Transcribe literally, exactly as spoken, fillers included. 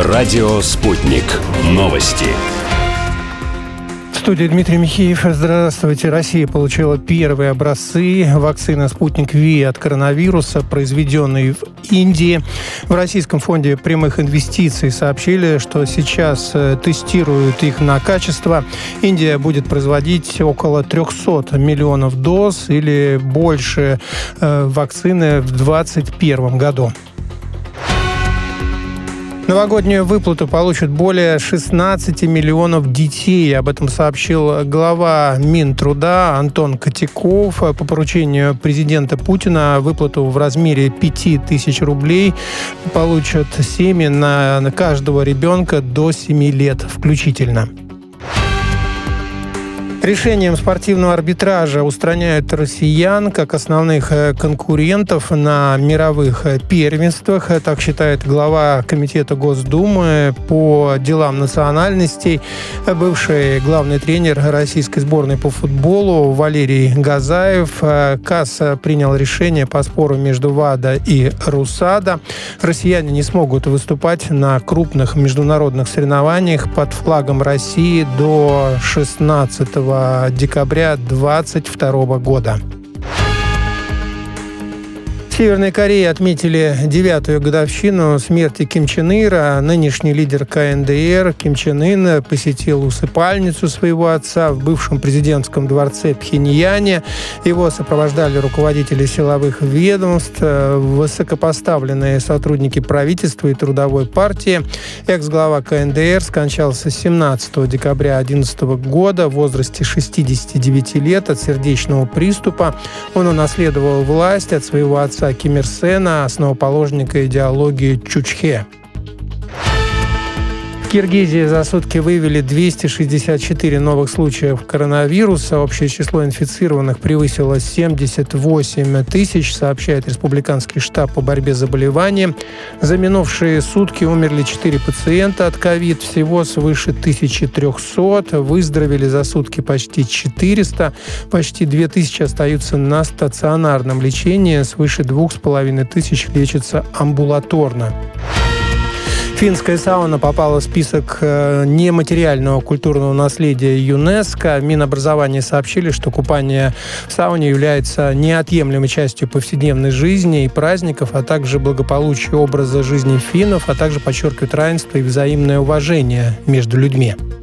Радио «Спутник». Новости. В студии Дмитрий Михеев. Здравствуйте. Россия получила первые образцы вакцины «Спутник Ви» от коронавируса, произведенной в Индии. В Российском фонде прямых инвестиций сообщили, что сейчас тестируют их на качество. Индия будет производить около триста миллионов доз или больше вакцины в двадцать первом году. Новогоднюю выплату получат более шестнадцать миллионов детей. Об этом сообщил глава Минтруда Антон Котяков. По поручению президента Путина выплату в размере пяти тысяч рублей получат семьи на, на каждого ребенка до семи лет включительно. Решением спортивного арбитража устраняют россиян как основных конкурентов на мировых первенствах. Так считает глава Комитета Госдумы по делам национальностей, бывший главный тренер российской сборной по футболу Валерий Газаев. КАС принял решение по спору между ВАДА и РУСАДА. Россияне не смогут выступать на крупных международных соревнованиях под флагом России до шестнадцатого декабря две тысячи двадцать второго года. В Северной Корее отметили девятую годовщину смерти Ким Чен Ира. Нынешний лидер ка эн дэ эр Ким Чен Ын посетил усыпальницу своего отца в бывшем президентском дворце Пхеньяне. Его сопровождали руководители силовых ведомств, высокопоставленные сотрудники правительства и трудовой партии. Экс-глава ка эн дэ эр скончался семнадцатого декабря две тысячи одиннадцатого года в возрасте шестидесяти девяти лет от сердечного приступа. Он унаследовал власть от своего отца Ким Ир Сена, основоположника идеологии Чучхе. В Киргизии за сутки выявили двести шестьдесят четыре новых случаев коронавируса. Общее число инфицированных превысило семьдесят восемь тысяч, сообщает Республиканский штаб по борьбе с заболеванием. За минувшие сутки умерли четыре пациента от ковид, всего свыше тысячи трехсот. Выздоровели за сутки почти четыреста. Почти две тысячи остаются на стационарном лечении, свыше двух с половиной тысяч лечатся амбулаторно. Финская сауна попала в список нематериального культурного наследия ЮНЕСКО. Минобразования сообщили, что купание в сауне является неотъемлемой частью повседневной жизни и праздников, а также благополучия образа жизни финнов, а также подчеркивает равенство и взаимное уважение между людьми.